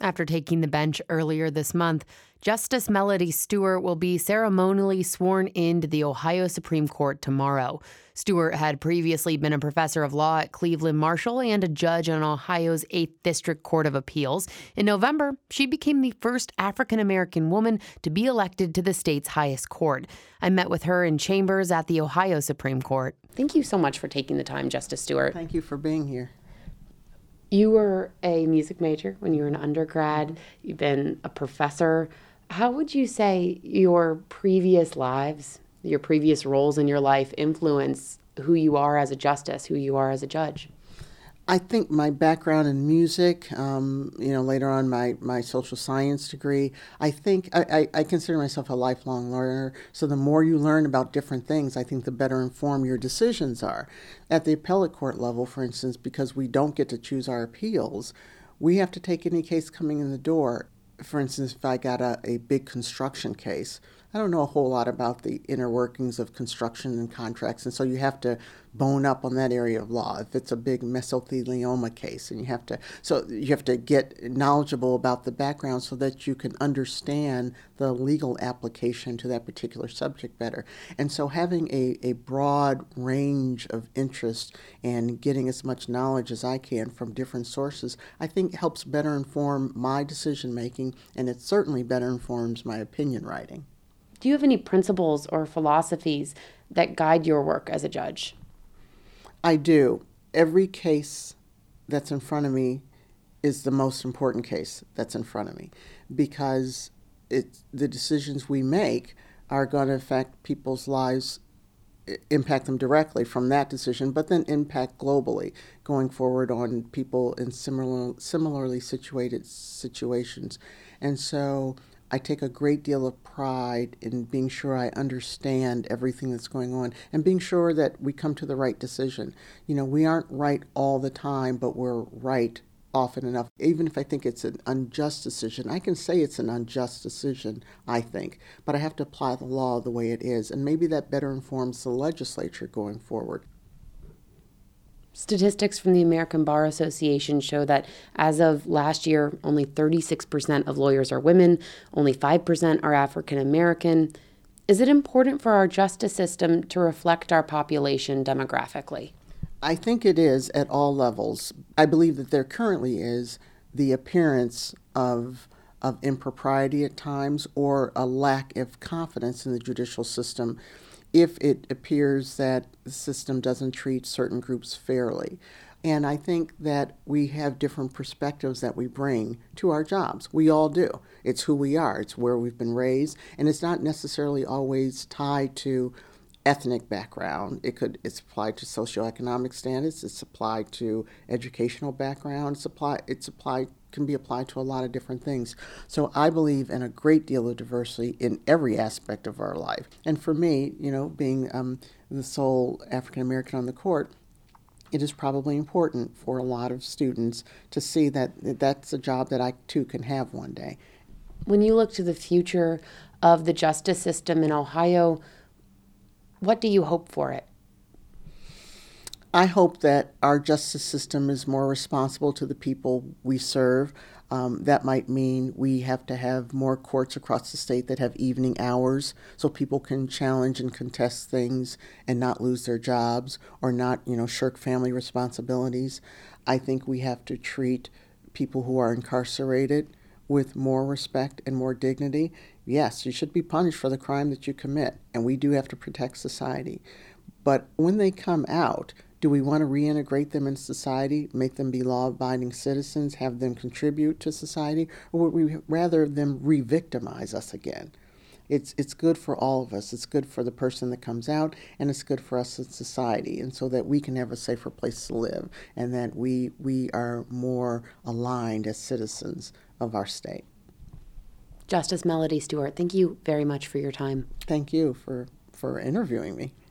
After taking the bench earlier this month, Justice Melody Stewart will be ceremonially sworn into the Ohio Supreme Court tomorrow. Stewart had previously been a professor of law at Cleveland Marshall and a judge on Ohio's 8th District Court of Appeals. In November, she became the first African-American woman to be elected to the state's highest court. I met with her in chambers at the Ohio Supreme Court. Thank you so much for taking the time, Justice Stewart. Thank you for being here. You were a music major when you were an undergrad. You've been a professor. How would you say your previous lives, your previous roles in your life influence who you are as a justice, who you are as a judge? I think my background in music, later on my social science degree, I think I consider myself a lifelong learner. So the more you learn about different things, I think the better informed your decisions are. At the appellate court level, for instance, because we don't get to choose our appeals, we have to take any case coming in the door. For instance, if I got a big construction case, I don't know a whole lot about the inner workings of construction and contracts, and so you have to bone up on that area of law. If it's a big mesothelioma case, and you have to get knowledgeable about the background so that you can understand the legal application to that particular subject better. And so having a broad range of interest and getting as much knowledge as I can from different sources, I think helps better inform my decision making, and it certainly better informs my opinion writing. Do you have any principles or philosophies that guide your work as a judge? I do. Every case that's in front of me is the most important case that's in front of me, because the decisions we make are going to affect people's lives, impact them directly from that decision, but then impact globally going forward on people in similarly situated situations. And so I take a great deal of pride in being sure I understand everything that's going on and being sure that we come to the right decision. We aren't right all the time, but we're right often enough. Even if I think it's an unjust decision, I can say it's an unjust decision, I think, but I have to apply the law the way it is, and maybe that better informs the legislature going forward. Statistics from the American Bar Association show that as of last year, only 36% of lawyers are women, only 5% are African American. Is it important for our justice system to reflect our population demographically? I think it is at all levels. I believe that there currently is the appearance of impropriety at times, or a lack of confidence in the judicial system if it appears that the system doesn't treat certain groups fairly. And I think that we have different perspectives that we bring to our jobs. We all do. It's who we are. It's where we've been raised. And it's not necessarily always tied to ethnic background. It's applied to socioeconomic status. It's applied to educational background. Can be applied to a lot of different things. So I believe in a great deal of diversity in every aspect of our life. And for me, being the sole African American on the court, it is probably important for a lot of students to see that that's a job that I too can have one day. When you look to the future of the justice system in Ohio, what do you hope for it? I hope that our justice system is more responsible to the people we serve. That might mean we have to have more courts across the state that have evening hours so people can challenge and contest things and not lose their jobs or not, shirk family responsibilities. I think we have to treat people who are incarcerated with more respect and more dignity. Yes, you should be punished for the crime that you commit, and we do have to protect society. But when they come out, do we want to reintegrate them in society, make them be law-abiding citizens, have them contribute to society, or would we rather them re-victimize us again? It's good for all of us. It's good for the person that comes out, and it's good for us in society, and so that we can have a safer place to live, and that we are more aligned as citizens of our state. Justice Melody Stewart, thank you very much for your time. Thank you for interviewing me.